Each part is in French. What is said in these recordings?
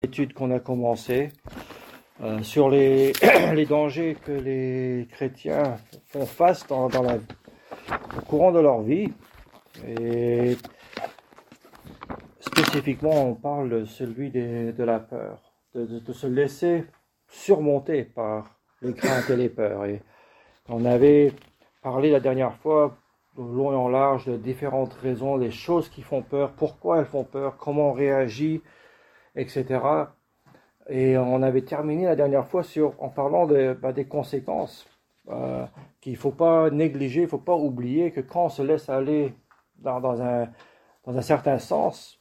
L'étude qu'on a commencée sur les dangers que les chrétiens font face au courant de leur vie. Et spécifiquement, on parle de celui de la peur, de se laisser surmonter par les craintes et les peurs. Et on avait parlé la dernière fois, de long et en large, de différentes raisons, les choses qui font peur, pourquoi elles font peur, comment on réagit, etc. Et on avait terminé la dernière fois en parlant des conséquences qu'il ne faut pas négliger, il ne faut pas oublier que quand on se laisse aller dans un certain sens,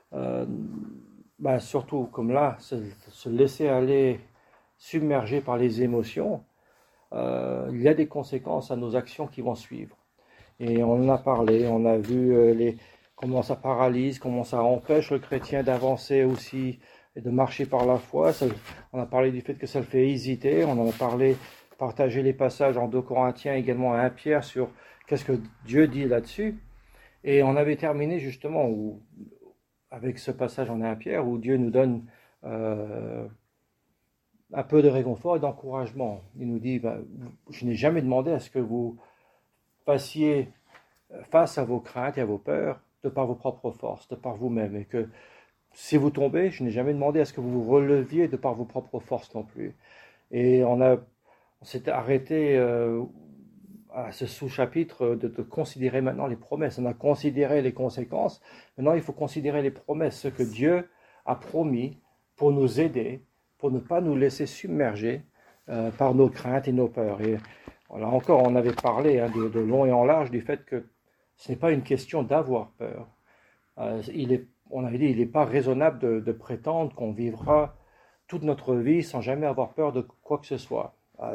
surtout comme là, se laisser aller submergé par les émotions, il y a des conséquences à nos actions qui vont suivre. Et on en a parlé, on a vu comment ça paralyse, comment ça empêche le chrétien d'avancer aussi et de marcher par la foi. On a parlé du fait que ça le fait hésiter, on en a parlé, partagé les passages en 2 Corinthiens, également à 1 Pierre sur qu'est-ce que Dieu dit là-dessus. Et on avait terminé justement avec ce passage en 1 Pierre où Dieu nous donne un peu de réconfort et d'encouragement. Il nous dit, je n'ai jamais demandé à ce que vous fassiez face à vos craintes et à vos peurs de par vos propres forces, de par vous-même, et que si vous tombez, je n'ai jamais demandé à ce que vous vous releviez de par vos propres forces non plus. Et on s'est arrêté à ce sous-chapitre de considérer maintenant les promesses. On a considéré les conséquences, maintenant il faut considérer les promesses, ce que Dieu a promis pour nous aider, pour ne pas nous laisser submerger par nos craintes et nos peurs. Et là encore, on avait parlé de long et en large du fait que ce n'est pas une question d'avoir peur. On avait dit qu'il n'est pas raisonnable de prétendre qu'on vivra toute notre vie sans jamais avoir peur de quoi que ce soit.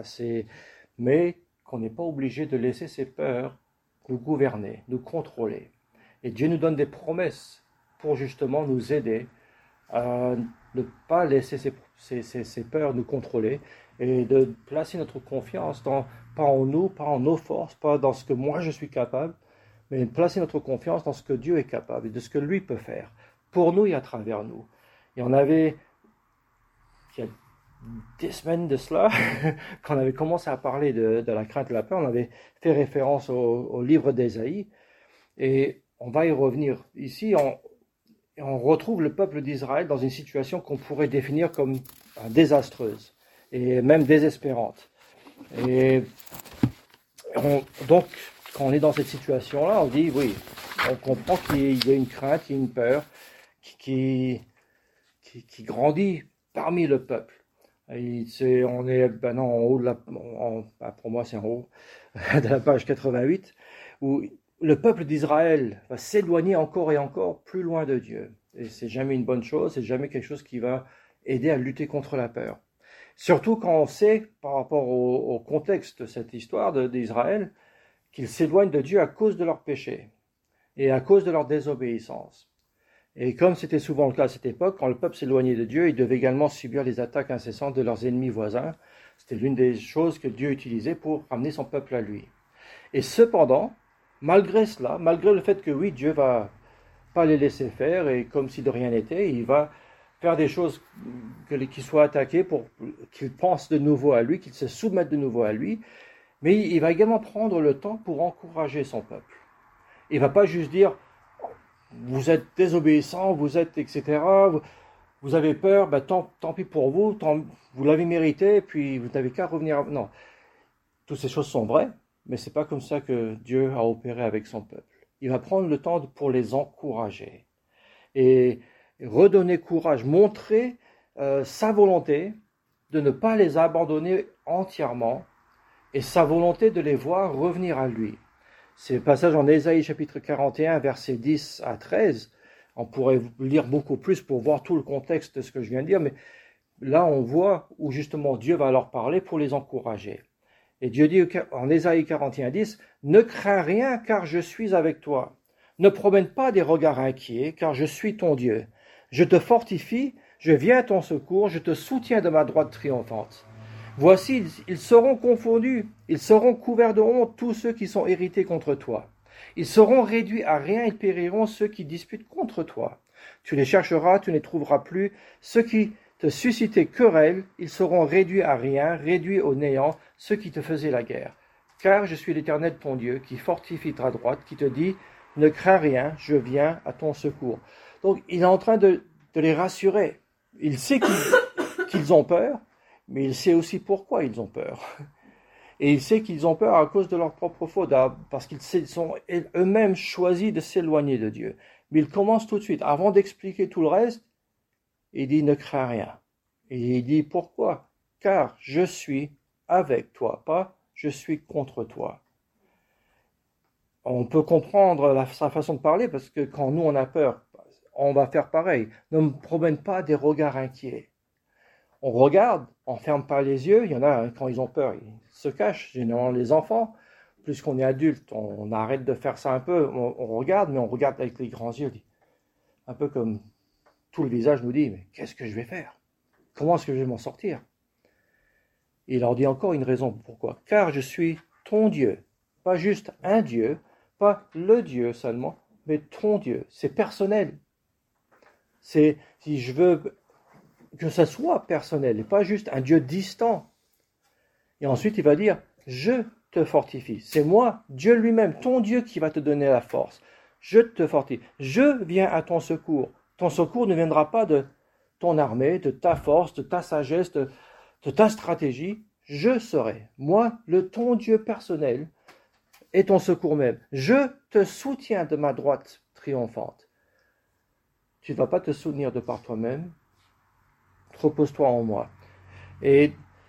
Mais qu'on n'est pas obligé de laisser ces peurs nous gouverner, nous contrôler. Et Dieu nous donne des promesses pour justement nous aider à ne pas laisser ces peurs nous contrôler et de placer notre confiance pas en nous, pas en nos forces, pas dans ce que moi je suis capable, mais de placer notre confiance dans ce que Dieu est capable et de ce que lui peut faire pour nous et à travers nous. Et on avait, il y a des semaines de cela, quand on avait commencé à parler de la crainte et de la peur, on avait fait référence au livre d'Ésaïe, et on va y revenir. Ici, on retrouve le peuple d'Israël dans une situation qu'on pourrait définir comme désastreuse, et même désespérante. Et donc, quand on est dans cette situation-là, on dit, oui, on comprend qu'il y a une crainte, il y a une peur qui grandit parmi le peuple. On est maintenant en haut pour moi c'est en haut de la page 88, où le peuple d'Israël va s'éloigner encore et encore plus loin de Dieu. Et c'est jamais une bonne chose, c'est jamais quelque chose qui va aider à lutter contre la peur. Surtout quand on sait, par rapport au contexte de cette histoire d'Israël, qu'ils s'éloignent de Dieu à cause de leur péché et à cause de leur désobéissance. Et comme c'était souvent le cas à cette époque, quand le peuple s'éloignait de Dieu, il devait également subir les attaques incessantes de leurs ennemis voisins. C'était l'une des choses que Dieu utilisait pour ramener son peuple à lui. Et cependant, malgré cela, malgré le fait que oui, Dieu va pas les laisser faire, et comme si de rien n'était, il va faire des choses qu'ils soient attaqués pour qu'ils pensent de nouveau à lui, qu'ils se soumettent de nouveau à lui, mais il va également prendre le temps pour encourager son peuple. Il ne va pas juste dire vous êtes désobéissants, vous êtes etc. Vous avez peur, tant pis pour vous, vous l'avez mérité, puis vous n'avez qu'à revenir. Non, toutes ces choses sont vraies, mais c'est pas comme ça que Dieu a opéré avec son peuple. Il va prendre le temps pour les encourager et redonner courage, montrer sa volonté de ne pas les abandonner entièrement et sa volonté de les voir revenir à lui. C'est le passage en Ésaïe chapitre 41, versets 10 à 13. On pourrait lire beaucoup plus pour voir tout le contexte de ce que je viens de dire, mais là on voit où justement Dieu va leur parler pour les encourager. Et Dieu dit en Ésaïe 41, 10, « Ne crains rien car je suis avec toi. Ne promène pas des regards inquiets car je suis ton Dieu. Je te fortifie, je viens à ton secours, je te soutiens de ma droite triomphante. Voici, ils seront confondus, ils seront couverts de honte tous ceux qui sont irrités contre toi. Ils seront réduits à rien, ils périront ceux qui disputent contre toi. Tu les chercheras, tu ne les trouveras plus. Ceux qui te suscitaient querelle, ils seront réduits à rien, réduits au néant, ceux qui te faisaient la guerre. Car je suis l'Éternel ton Dieu, qui fortifie ta droite, qui te dit, ne crains rien, je viens à ton secours. Donc, il est en train de les rassurer. Il sait qu'ils ont peur, mais il sait aussi pourquoi ils ont peur. Et il sait qu'ils ont peur à cause de leur propre faute, parce qu'ils sont eux-mêmes choisis de s'éloigner de Dieu. Mais il commence tout de suite, avant d'expliquer tout le reste, il dit, ne crains rien. Et il dit, pourquoi? Car je suis avec toi, pas je suis contre toi. On peut comprendre sa façon de parler, parce que quand nous on a peur, on va faire pareil. Ne me promène pas des regards inquiets. On regarde, on ferme pas les yeux. Il y en a, quand ils ont peur, ils se cachent. Généralement, les enfants, plus qu'on est adulte, on arrête de faire ça un peu. On regarde, mais on regarde avec les grands yeux. Un peu comme tout le visage nous dit, mais qu'est-ce que je vais faire? Comment est-ce que je vais m'en sortir? Et il leur dit encore une raison pourquoi. Car je suis ton Dieu. Pas juste un Dieu, pas le Dieu seulement, mais ton Dieu. C'est personnel. C'est, si je veux que ça soit personnel, et pas juste un Dieu distant. Et ensuite, il va dire, je te fortifie. C'est moi, Dieu lui-même, ton Dieu qui va te donner la force. Je te fortifie. Je viens à ton secours. Ton secours ne viendra pas de ton armée, de ta force, de ta sagesse, de ta stratégie. Je serai, moi, ton Dieu personnel, et ton secours même. Je te soutiens de ma droite triomphante. Tu ne vas pas te soutenir de par toi-même. Repose-toi en moi. Et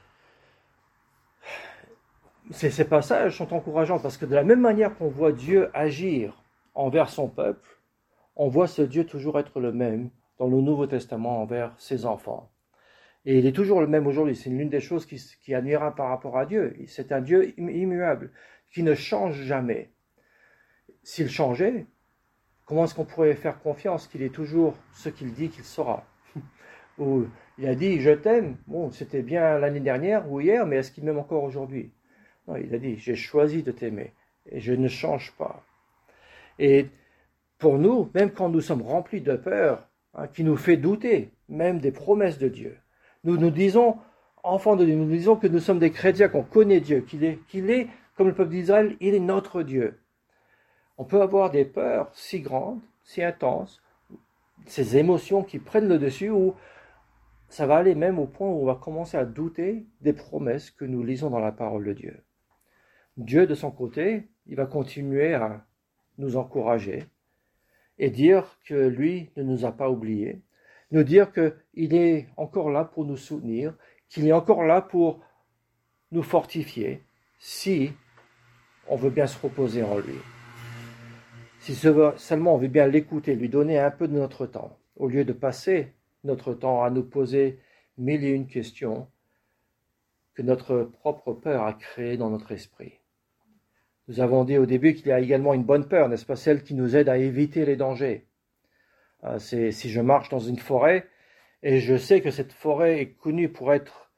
ces passages sont encourageants parce que de la même manière qu'on voit Dieu agir envers son peuple, on voit ce Dieu toujours être le même dans le Nouveau Testament envers ses enfants. Et il est toujours le même aujourd'hui. C'est l'une des choses qui est admirable par rapport à Dieu. C'est un Dieu immuable, qui ne change jamais. S'il changeait, comment est-ce qu'on pourrait faire confiance qu'il est toujours ce qu'il dit qu'il sera? Ou il a dit « je t'aime ». Bon, c'était bien l'année dernière ou hier, mais est-ce qu'il m'aime encore aujourd'hui? Non, il a dit « j'ai choisi de t'aimer et je ne change pas ». Et pour nous, même quand nous sommes remplis de peur, qui nous fait douter, même des promesses de Dieu, nous disons, enfants de Dieu, nous disons que nous sommes des chrétiens, qu'on connaît Dieu, qu'il est, comme le peuple d'Israël, il est notre Dieu. On peut avoir des peurs si grandes, si intenses, ces émotions qui prennent le dessus, où ça va aller même au point où on va commencer à douter des promesses que nous lisons dans la parole de Dieu. Dieu, de son côté, il va continuer à nous encourager et dire que lui ne nous a pas oubliés, nous dire qu'il est encore là pour nous soutenir, qu'il est encore là pour nous fortifier, si on veut bien se reposer en lui. Si seulement on veut bien l'écouter, lui donner un peu de notre temps, au lieu de passer notre temps à nous poser mille et une questions que notre propre peur a créées dans notre esprit. Nous avons dit au début qu'il y a également une bonne peur, n'est-ce pas, celle qui nous aide à éviter les dangers. C'est si je marche dans une forêt et je sais que cette forêt est connue pour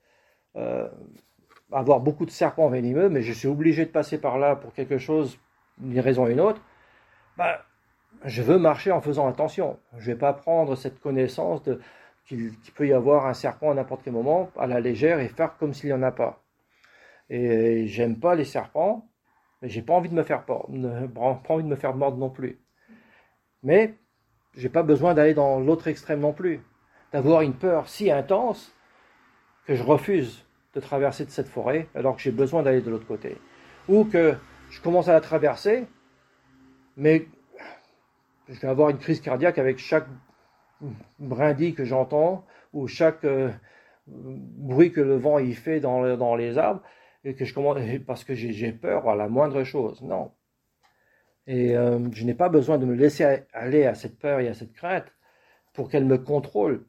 avoir beaucoup de serpents venimeux, mais je suis obligé de passer par là pour quelque chose, une raison ou une autre, je veux marcher en faisant attention. Je ne vais pas prendre cette connaissance qu'il peut y avoir un serpent à n'importe quel moment à la légère et faire comme s'il n'y en a pas. Et j'aime pas les serpents, mais j'ai pas envie de me faire mordre non plus. Mais j'ai pas besoin d'aller dans l'autre extrême non plus, d'avoir une peur si intense que je refuse de traverser de cette forêt alors que j'ai besoin d'aller de l'autre côté. Ou que je commence à la traverser, mais je vais avoir une crise cardiaque avec chaque brindille que j'entends ou chaque bruit que le vent y fait dans les arbres, et que je commence parce que j'ai peur à la moindre chose. Non. Et je n'ai pas besoin de me laisser aller à cette peur et à cette crainte pour qu'elle me contrôle.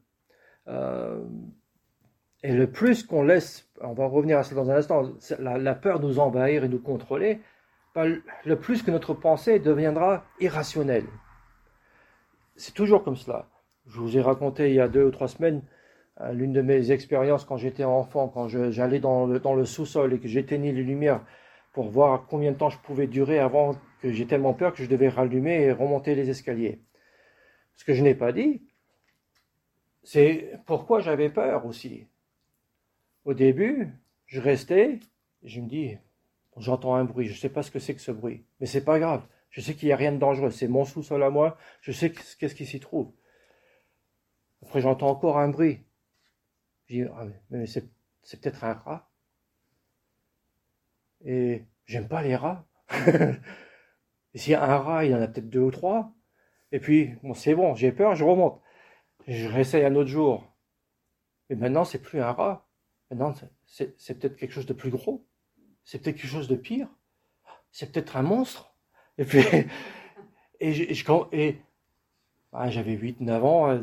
Et le plus qu'on laisse, on va revenir à ça dans un instant, la peur nous envahir et nous contrôler, le plus que notre pensée deviendra irrationnelle. C'est toujours comme cela. Je vous ai raconté il y a 2 ou 3 semaines l'une de mes expériences quand j'étais enfant, quand j'allais dans le sous-sol et que j'éteignais les lumières pour voir combien de temps je pouvais durer avant que j'ai tellement peur que je devais rallumer et remonter les escaliers. Ce que je n'ai pas dit, c'est pourquoi j'avais peur aussi. Au début, je restais, et je me dis, j'entends un bruit, je ne sais pas ce que c'est que ce bruit, mais c'est pas grave. Je sais qu'il n'y a rien de dangereux, c'est mon sous-sol à moi, je sais qu'est-ce qui s'y trouve. Après, j'entends encore un bruit. Je dis, ah, mais c'est peut-être un rat. Et j'aime pas les rats. Et s'il y a un rat, il y en a peut-être 2 ou 3. Et puis, bon, c'est bon, j'ai peur, je remonte. Je réessaye un autre jour. Mais maintenant, c'est plus un rat. Maintenant, c'est peut-être quelque chose de plus gros. C'est peut-être quelque chose de pire. C'est peut-être un monstre. Et puis, j'avais 8-9 ans.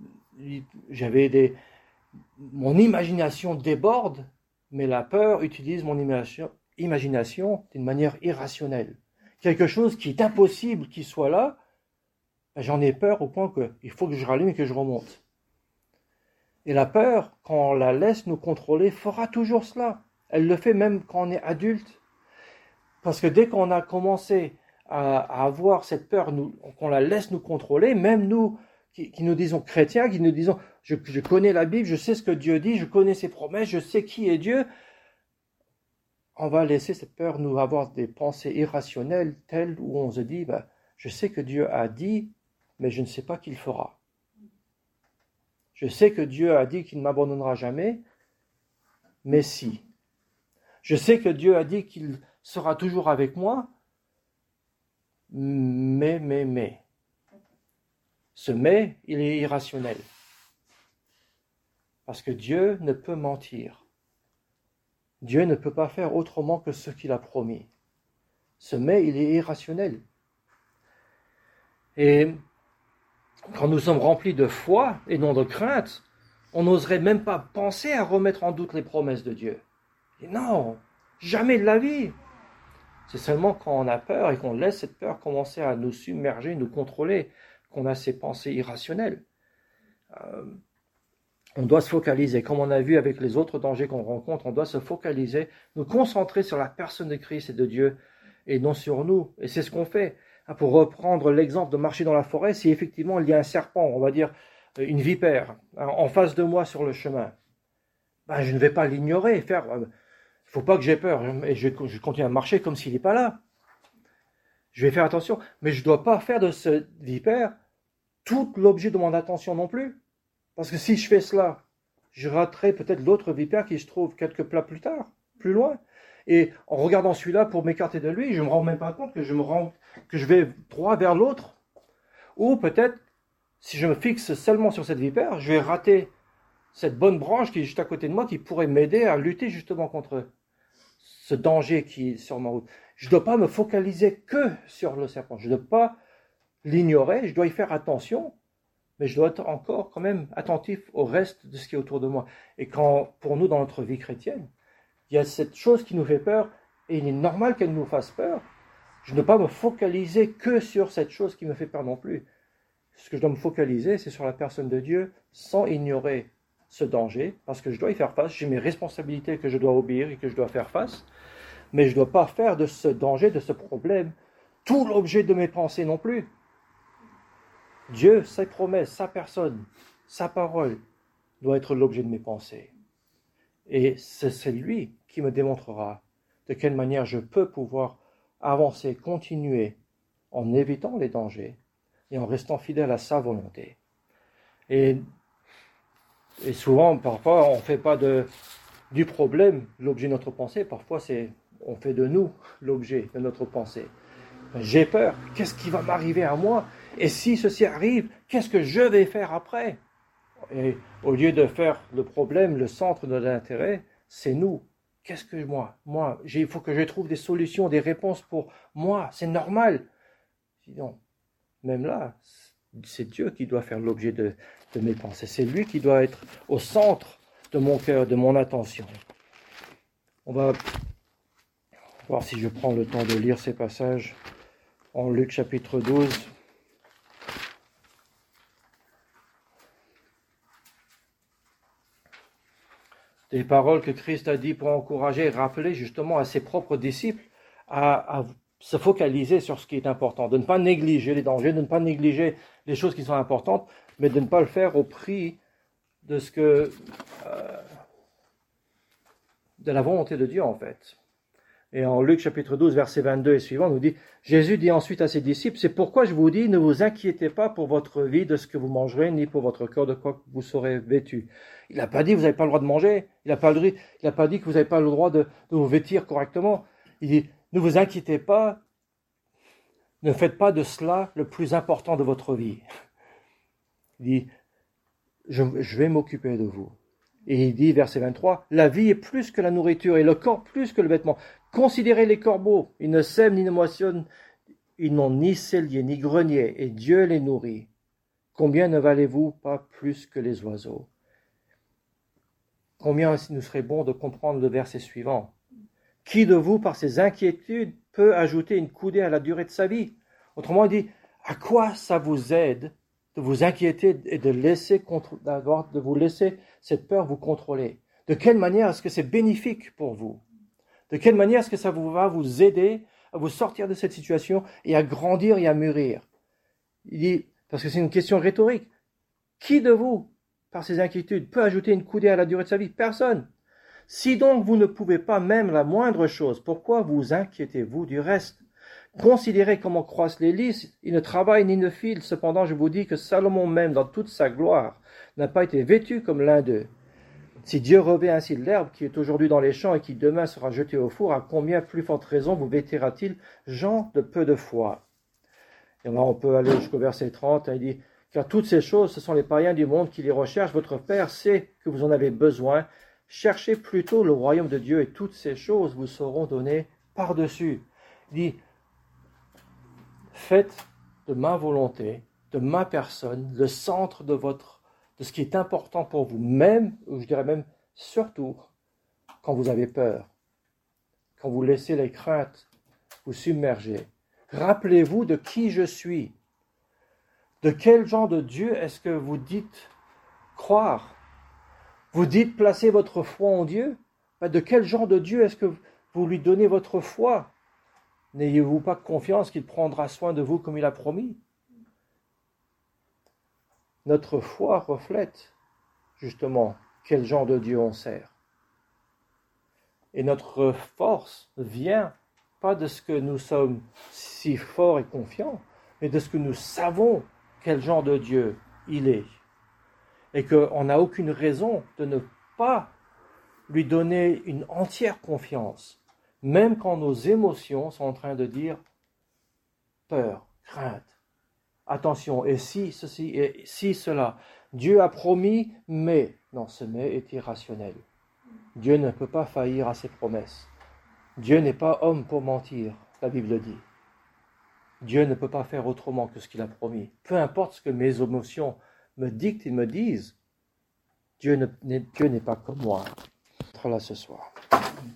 Mon imagination déborde, mais la peur utilise mon imagination d'une manière irrationnelle. Quelque chose qui est impossible qu'il soit là, j'en ai peur au point qu'il faut que je rallume et que je remonte. Et la peur, quand on la laisse nous contrôler, fera toujours cela. Elle le fait même quand on est adulte. Parce que dès qu'on a commencé à avoir cette peur, qu'on la laisse nous contrôler, même nous qui nous disons chrétiens, qui nous disons je connais la Bible, je sais ce que Dieu dit, je connais ses promesses, je sais qui est Dieu, on va laisser cette peur nous avoir des pensées irrationnelles telles où on se dit je sais que Dieu a dit, mais je ne sais pas qu'il fera. Je sais que Dieu a dit qu'il ne m'abandonnera jamais, mais si. Je sais que Dieu a dit qu'il sera toujours avec moi, mais. Ce mais, il est irrationnel. Parce que Dieu ne peut mentir. Dieu ne peut pas faire autrement que ce qu'il a promis. Ce mais, il est irrationnel. Et quand nous sommes remplis de foi et non de crainte, on n'oserait même pas penser à remettre en doute les promesses de Dieu. Et non, jamais de la vie. C'est seulement quand on a peur et qu'on laisse cette peur commencer à nous submerger, nous contrôler, qu'on a ces pensées irrationnelles. On doit se focaliser, comme on a vu avec les autres dangers qu'on rencontre, on doit se focaliser, nous concentrer sur la personne de Christ et de Dieu, et non sur nous. Et c'est ce qu'on fait. Pour reprendre l'exemple de marcher dans la forêt, si effectivement il y a un serpent, on va dire une vipère, en face de moi sur le chemin, je ne vais pas l'ignorer, il ne faut pas que j'ai peur, et je continue à marcher comme s'il n'est pas là. Je vais faire attention, mais je ne dois pas faire de ce vipère tout l'objet de mon attention non plus. Parce que si je fais cela, je raterai peut-être l'autre vipère qui se trouve quelques pas plus tard, plus loin. Et en regardant celui-là pour m'écarter de lui, je ne me rends même pas compte que je vais droit vers l'autre. Ou peut-être, si je me fixe seulement sur cette vipère, je vais rater cette bonne branche qui est juste à côté de moi, qui pourrait m'aider à lutter justement contre ce danger qui est sur ma route. Je ne dois pas me focaliser que sur le serpent. Je ne dois pas l'ignorer, je dois y faire attention, mais je dois être encore quand même attentif au reste de ce qui est autour de moi. Et quand, pour nous, dans notre vie chrétienne, il y a cette chose qui nous fait peur, et il est normal qu'elle nous fasse peur, je ne dois pas me focaliser que sur cette chose qui me fait peur non plus. Ce que je dois me focaliser, c'est sur la personne de Dieu, sans ignorer ce danger, parce que je dois y faire face, j'ai mes responsabilités que je dois obéir et que je dois faire face, mais je ne dois pas faire de ce danger, de ce problème, tout l'objet de mes pensées non plus. Dieu, ses promesses, sa personne, sa parole doit être l'objet de mes pensées. Et c'est lui qui me démontrera de quelle manière je peux pouvoir avancer, continuer en évitant les dangers et en restant fidèle à sa volonté. Et souvent, parfois, on ne fait pas du problème l'objet de notre pensée. Parfois, on fait de nous l'objet de notre pensée. J'ai peur. Qu'est-ce qui va m'arriver à moi? Et si ceci arrive, qu'est-ce que je vais faire après? Et au lieu de faire le problème, le centre de l'intérêt, c'est nous. Qu'est-ce que moi, il faut que je trouve des solutions, des réponses pour moi. C'est normal. Sinon, même là, c'est Dieu qui doit faire l'objet de mes pensées. C'est lui qui doit être au centre de mon cœur, de mon attention. On va voir si je prends le temps de lire ces passages en Luc chapitre 12. Des paroles que Christ a dit pour encourager et rappeler justement à ses propres disciples à se focaliser sur ce qui est important, de ne pas négliger les dangers, de ne pas négliger les choses qui sont importantes, mais de ne pas le faire au prix de ce que de la volonté de Dieu en fait. Et en Luc chapitre 12, verset 22 et suivant, nous dit, Jésus dit ensuite à ses disciples, c'est pourquoi je vous dis, ne vous inquiétez pas pour votre vie de ce que vous mangerez, ni pour votre corps de quoi vous serez vêtus. Il n'a pas dit, vous n'avez pas le droit de manger. Il n'a pas dit que vous n'avez pas le droit de vous vêtir correctement. Il dit, ne vous inquiétez pas, ne faites pas de cela le plus important de votre vie. Il dit, je vais m'occuper de vous. Et il dit, verset 23, la vie est plus que la nourriture et le corps plus que le vêtement. Considérez les corbeaux, ils ne sèment ni ne moissonnent, ils n'ont ni cellier ni grenier, et Dieu les nourrit. Combien ne valez-vous pas plus que les oiseaux? Combien nous serait bon de comprendre le verset suivant. Qui de vous, par ses inquiétudes, peut ajouter une coudée à la durée de sa vie? Autrement, il dit, à quoi ça vous aide de vous inquiéter et de vous laisser cette peur vous contrôler? De quelle manière est-ce que c'est bénéfique pour vous? De quelle manière est-ce que ça va vous aider à vous sortir de cette situation et à grandir et à mûrir? Il dit, parce que c'est une question rhétorique, qui de vous, par ses inquiétudes, peut ajouter une coudée à la durée de sa vie? Personne. Si donc vous ne pouvez pas même la moindre chose, pourquoi vous inquiétez-vous du reste? Considérez comment croissent les lys, ils ne travaillent ni ne filent. Cependant, je vous dis que Salomon même, dans toute sa gloire, n'a pas été vêtu comme l'un d'eux. Si Dieu revêt ainsi l'herbe qui est aujourd'hui dans les champs et qui demain sera jetée au four, à combien plus forte raison vous vêtira-t-il, gens de peu de foi? Et là, on peut aller jusqu'au verset 30, il dit, car toutes ces choses, ce sont les païens du monde qui les recherchent. Votre Père sait que vous en avez besoin. Cherchez plutôt le royaume de Dieu et toutes ces choses vous seront données par-dessus. Il dit, faites de ma volonté, de ma personne, le centre de ce qui est important pour vous, même, ou je dirais même surtout, quand vous avez peur, quand vous laissez les craintes vous submerger. Rappelez-vous de qui je suis. De quel genre de Dieu est-ce que vous dites croire? Vous dites placer votre foi en Dieu? De quel genre de Dieu est-ce que vous lui donnez votre foi? N'ayez-vous pas confiance qu'il prendra soin de vous comme il a promis? Notre foi reflète justement quel genre de Dieu on sert. Et notre force ne vient pas de ce que nous sommes si forts et confiants, mais de ce que nous savons quel genre de Dieu il est. Et qu'on n'a aucune raison de ne pas lui donner une entière confiance, même quand nos émotions sont en train de dire peur, crainte, attention, et si ceci, et si cela. Dieu a promis, mais, non, ce mais est irrationnel. Dieu ne peut pas faillir à ses promesses. Dieu n'est pas homme pour mentir, la Bible dit. Dieu ne peut pas faire autrement que ce qu'il a promis. Peu importe ce que mes émotions me dictent et me disent, Dieu n'est pas comme moi. On sera là ce soir.